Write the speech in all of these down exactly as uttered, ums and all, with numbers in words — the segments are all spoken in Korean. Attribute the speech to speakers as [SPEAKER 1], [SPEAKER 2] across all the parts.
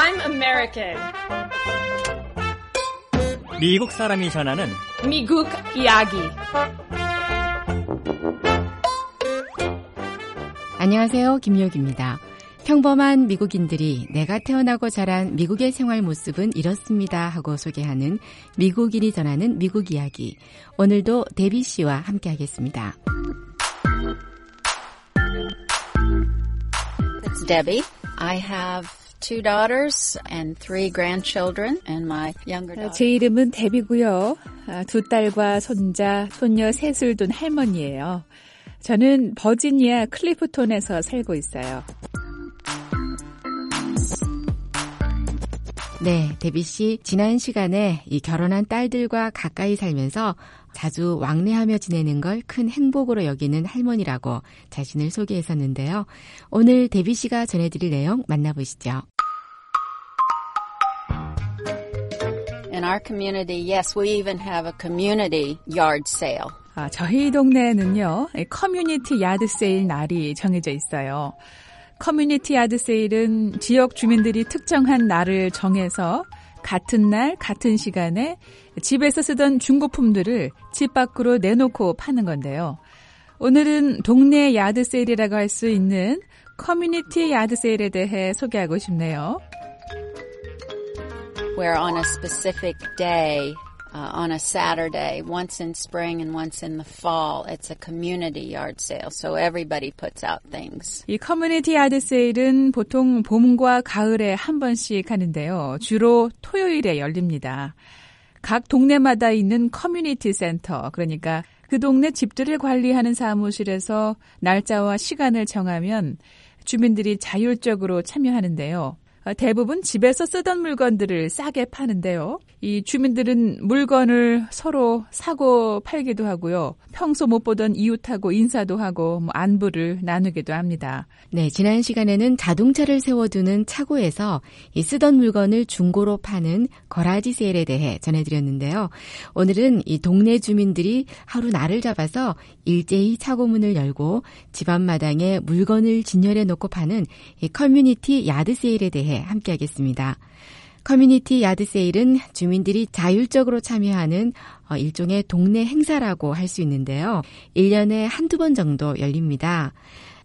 [SPEAKER 1] I'm American.
[SPEAKER 2] 미국 사람이 전하는
[SPEAKER 1] 미국 이야기.
[SPEAKER 3] 안녕하세요. 김효기입니다. 평범한 미국인들이 내가 태어나고 자란 미국의 생활 모습은 이렇습니다 하고 소개하는 미국인이 전하는 미국 이야기. 오늘도 데비 씨와 함께하겠습니다.
[SPEAKER 4] It's Debbie. I have two daughters and three grandchildren and my younger daughter.
[SPEAKER 5] 제 이름은 데비고요. 두 딸과 손자, 손녀 셋을 둔 할머니예요. 저는 버지니아 클리프톤에서 살고 있어요.
[SPEAKER 3] 네, 데비 씨 지난 시간에 이 결혼한 딸들과 가까이 살면서 자주 왕래하며 지내는 걸 큰 행복으로 여기는 할머니라고 자신을 소개했었는데요. 오늘 데비 씨가 전해드릴 내용 만나보시죠.
[SPEAKER 4] In our community, yes, we even have a community yard sale.
[SPEAKER 5] 아, 저희 동네에는요, 커뮤니티 야드 세일 날이 정해져 있어요. 커뮤니티 야드 세일은 지역 주민들이 특정한 날을 정해서 같은 날, 같은 시간에 집에서 쓰던 중고품들을 집 밖으로 내놓고 파는 건데요. 오늘은 동네 야드 세일이라고 할 수 있는 커뮤니티 야드 세일에 대해 소개하고 싶네요.
[SPEAKER 4] Where on a specific day, uh, on a Saturday, once in spring and once in the fall, it's a community yard sale. So everybody puts out things.
[SPEAKER 5] 이 커뮤니티 야드 세일은 보통 봄과 가을에 한 번씩 하는데요. 주로 토요일에 열립니다. 각 동네마다 있는 커뮤니티 센터, 그러니까 그 동네 집들을 관리하는 사무실에서 날짜와 시간을 정하면 주민들이 자율적으로 참여하는데요. 대부분 집에서 쓰던 물건들을 싸게 파는데요. 이 주민들은 물건을 서로 사고 팔기도 하고요. 평소 못 보던 이웃하고 인사도 하고 뭐 안부를 나누기도 합니다.
[SPEAKER 3] 네, 지난 시간에는 자동차를 세워두는 차고에서 이 쓰던 물건을 중고로 파는 거라지 세일에 대해 전해드렸는데요. 오늘은 이 동네 주민들이 하루 날을 잡아서 일제히 차고 문을 열고 집 앞마당에 물건을 진열해 놓고 파는 이 커뮤니티 야드 세일에 대해 함께하겠습니다. 커뮤니티 야드 세일은 주민들이 자율적으로 참여하는 일종의 동네 행사라고 할 수 있는데요. 일 년에 한두 번 정도 열립니다.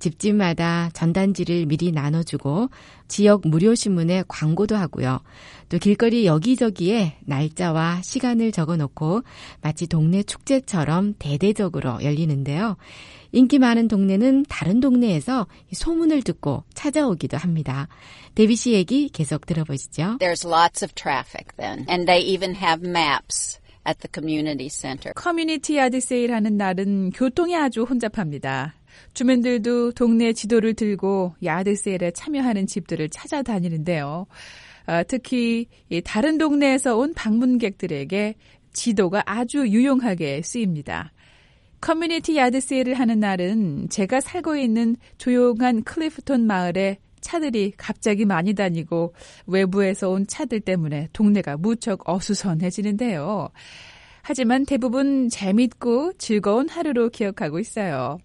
[SPEAKER 3] 집집마다 전단지를 미리 나눠주고 지역 무료 신문에 광고도 하고요. 또 길거리 여기저기에 날짜와 시간을 적어놓고 마치 동네 축제처럼 대대적으로 열리는데요. 인기 많은 동네는 다른 동네에서 소문을 듣고 찾아오기도 합니다. 데비 씨 얘기 계속 들어보시죠.
[SPEAKER 4] There's lots of traffic then, and they even have maps at the community center.
[SPEAKER 5] 커뮤니티 야드 세일 하는 날은 교통이 아주 혼잡합니다. 주민들도 동네 지도를 들고 야드 세일에 참여하는 집들을 찾아다니는데요. 어, 특히 이 다른 동네에서 온 방문객들에게 지도가 아주 유용하게 쓰입니다. 커뮤니티 야드 세일을 하는 날은 제가 살고 있는 조용한 클리프톤 마을에 차들이 갑자기 많이 다니고 외부에서 온 차들 때문에 동네가 무척 어수선해지는데요. 하지만 대부분 재밌고 즐거운 하루로 기억하고 있어요.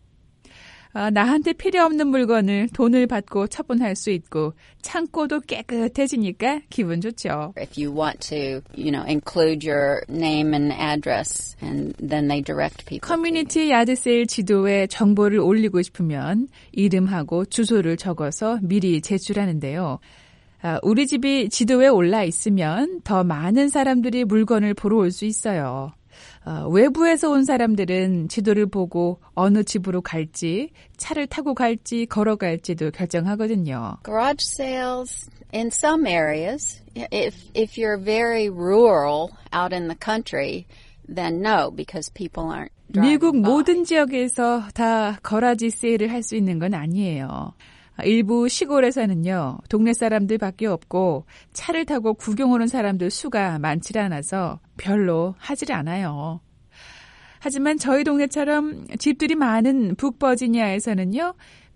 [SPEAKER 5] 아, 나한테 필요 없는 물건을 돈을 받고 처분할 수 있고 창고도 깨끗해지니까 기분 좋죠.
[SPEAKER 4] If you want to, you know, include your name and address, and then they direct people.
[SPEAKER 5] 커뮤니티 야드 세일 지도에 정보를 올리고 싶으면 이름하고 주소를 적어서 미리 제출하는데요. 아, 우리 집이 지도에 올라 있으면 더 많은 사람들이 물건을 보러 올 수 있어요. 어, 외부에서 온 사람들은 지도를 보고 어느 집으로 갈지, 차를 타고 갈지, 걸어갈지도 결정하거든요.
[SPEAKER 4] Garage sales in some areas, if if you're very rural out in the country, then no, because people aren't driving
[SPEAKER 5] 미국
[SPEAKER 4] by.
[SPEAKER 5] 모든 지역에서 다 거라지 세일을 할 수 있는 건 아니에요. 일부 시골에서는요, 동네 사람들밖에 없고 차를 타고 구경 오는 사람들 수가 많지 않아서 별로 하질 않아요. 하지만 저희 동네처럼 집들이 많은 북버지니아에서는요,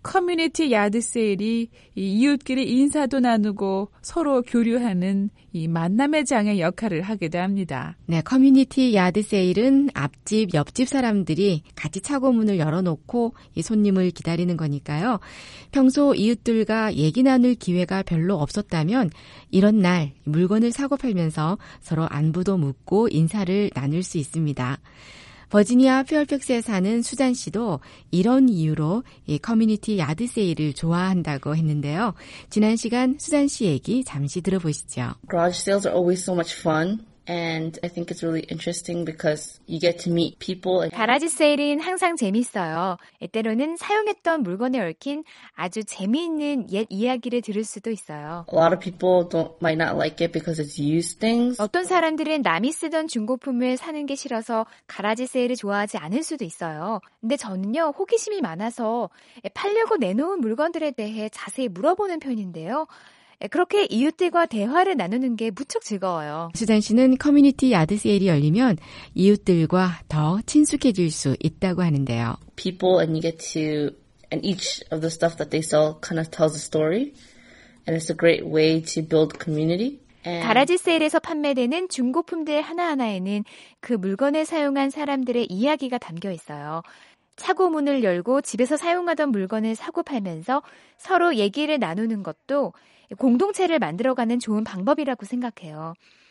[SPEAKER 5] 커뮤니티 야드 세일이 이 이웃끼리 인사도 나누고 서로 교류하는 이 만남의 장의 역할을 하기도 합니다.
[SPEAKER 3] 네, 커뮤니티 야드 세일은 앞집, 옆집 사람들이 같이 차고 문을 열어놓고 이 손님을 기다리는 거니까요. 평소 이웃들과 얘기 나눌 기회가 별로 없었다면 이런 날 물건을 사고 팔면서 서로 안부도 묻고 인사를 나눌 수 있습니다. 버지니아 페어팩스에 사는 수잔 씨도 이런 이유로 이 커뮤니티 야드 세일을 좋아한다고 했는데요. 지난 시간 수잔 씨 얘기 잠시 들어보시죠.
[SPEAKER 6] Garage sales are always so much fun. And I think it's really interesting because you get to meet people.
[SPEAKER 7] 가라지 세일은 항상 재밌어요. 때로는 사용했던 물건에 얽힌 아주 재미있는 옛 이야기를 들을 수도 있어요.
[SPEAKER 6] A lot of people don't might not like it because it's used things.
[SPEAKER 7] 어떤 사람들은 남이 쓰던 중고품을 사는 게 싫어서 가라지 세일을 좋아하지 않을 수도 있어요. 근데 저는요, 호기심이 많아서 팔려고 내놓은 물건들에 대해 자세히 물어보는 편인데요. 그렇게 이웃들과 대화를 나누는 게 무척 즐거워요.
[SPEAKER 3] 수잔 씨는 커뮤니티 야드 세일이 열리면 이웃들과 더 친숙해질 수 있다고 하는데요.
[SPEAKER 6] People and you get to and each of the stuff that they sell kind of tells a story, and it's a great way to build community.
[SPEAKER 7] 가라지 세일에서 판매되는 중고품들 하나하나에는 그 물건을 사용한 사람들의 이야기가 담겨 있어요. 차고 문을 열고 집에서 사용하던 물건을 사고 팔면서 서로 얘기를 나누는 것도 공동체를 만들어가는 좋은 방법이라고 생각해요.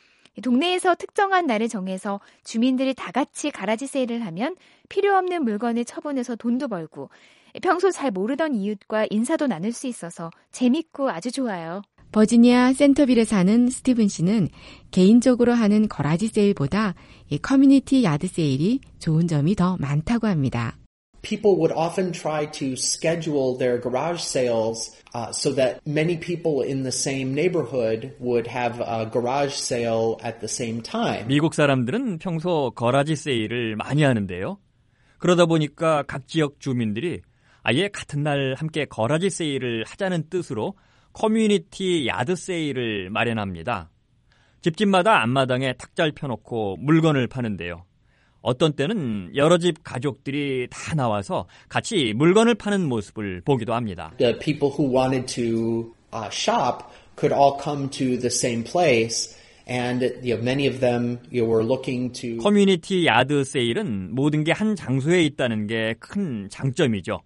[SPEAKER 7] 동네에서 특정한 날을 정해서 주민들이 다 같이 가라지 세일을 하면 필요 없는 물건을 처분해서 돈도 벌고 평소 잘 모르던 이웃과 인사도 나눌 수 있어서 재밌고 아주 좋아요.
[SPEAKER 3] 버지니아 센터빌에 사는 스티븐 씨는 개인적으로 하는 거라지 세일보다 이 커뮤니티 야드 세일이 좋은 점이 더 많다고 합니다.
[SPEAKER 8] People would often try to schedule their garage sales uh, so that many people in the same neighborhood would have a garage sale at the same time.
[SPEAKER 2] 미국 사람들은 평소 거라지 세일을 많이 하는데요. 그러다 보니까 각 지역 주민들이 아예 같은 날 함께 거라지 세일을 하자는 뜻으로 커뮤니티 야드 세일을 마련합니다. 집집마다 앞마당에 탁자를 펴놓고 물건을 파는데요. 어떤 때는 여러 집 가족들이 다 나와서 같이 물건을 파는 모습을 보기도 합니다.
[SPEAKER 8] The people who wanted to uh, shop could all come to the same place, and you know, many of them you know, were looking to.
[SPEAKER 2] 커뮤니티 야드 세일은 모든 게 한 장소에 있다는 게 큰 장점이죠.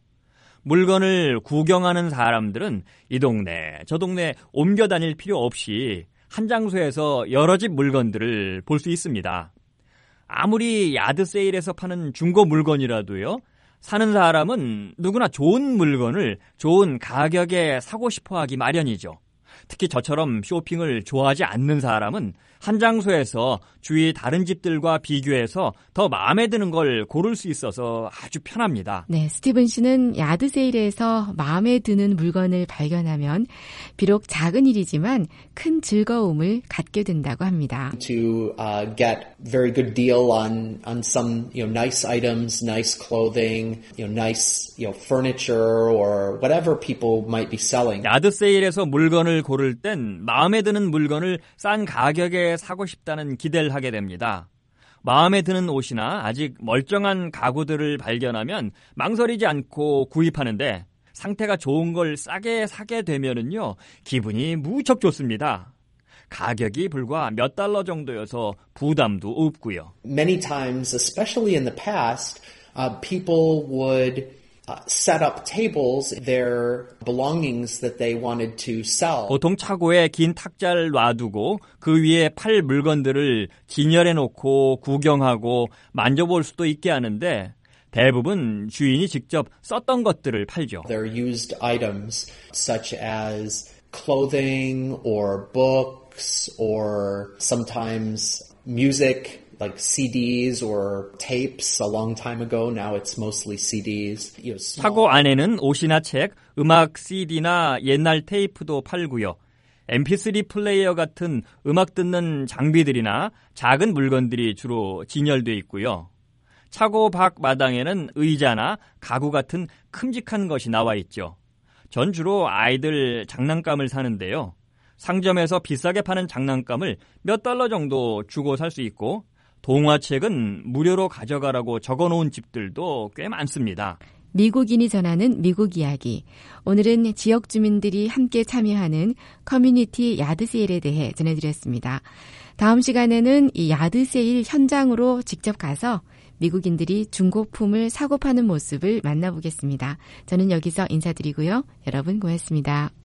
[SPEAKER 2] 물건을 구경하는 사람들은 이 동네, 저 동네 옮겨 다닐 필요 없이 한 장소에서 여러 집 물건들을 볼 수 있습니다. 아무리 야드 세일에서 파는 중고 물건이라도요, 사는 사람은 누구나 좋은 물건을 좋은 가격에 사고 싶어 하기 마련이죠. 특히 저처럼 쇼핑을 좋아하지 않는 사람은 한 장소에서 주위 다른 집들과 비교해서 더 마음에 드는 걸 고를 수 있어서 아주 편합니다.
[SPEAKER 3] 네, 스티븐 씨는 야드 세일에서 마음에 드는 물건을 발견하면 비록 작은 일이지만 큰 즐거움을 갖게 된다고 합니다.
[SPEAKER 8] To uh, get very good deal on on some you know nice items, nice clothing, you know nice you know furniture or whatever people might be selling.
[SPEAKER 2] 야드 세일에서 물건을 고를 땐 마음에 드는 물건을 싼 가격에 사고 싶다는 기대를 하게 됩니다. 마음에 드는 옷이나 아직 멀쩡한 가구들을 발견하면 망설이지 않고 구입하는데 상태가 좋은 걸 싸게 사게 되면은요, 기분이 무척 좋습니다. 가격이 불과 몇 달러 정도여서 부담도 없고요.
[SPEAKER 8] Many times, especially in the past, uh, people would Uh, set up tables, their belongings that they wanted to sell.
[SPEAKER 2] 보통 차고에 긴 탁자를 놔두고 그 위에 팔 물건들을 진열해 놓고 구경하고 만져볼 수도 있게 하는데 대부분 주인이 직접 썼던 것들을 팔죠.
[SPEAKER 8] They're used items such as clothing or books or sometimes music. Like C Ds or tapes a long time ago. Now it's mostly C Ds. You know,
[SPEAKER 2] 차고 안에는 옷이나 책, 음악 씨디나 옛날 테이프도 팔고요. 엠피쓰리 플레이어 같은 음악 듣는 장비들이나 작은 물건들이 주로 진열돼 있고요. 차고 밖 마당에는 의자나 가구 같은 큼직한 것이 나와 있죠. 전 주로 아이들 장난감을 사는데요. 상점에서 비싸게 파는 장난감을 몇 달러 정도 주고 살 수 있고 동화책은 무료로 가져가라고 적어놓은 집들도 꽤 많습니다.
[SPEAKER 3] 미국인이 전하는 미국 이야기. 오늘은 지역 주민들이 함께 참여하는 커뮤니티 야드 세일에 대해 전해드렸습니다. 다음 시간에는 이 야드 세일 현장으로 직접 가서 미국인들이 중고품을 사고 파는 모습을 만나보겠습니다. 저는 여기서 인사드리고요. 여러분 고맙습니다.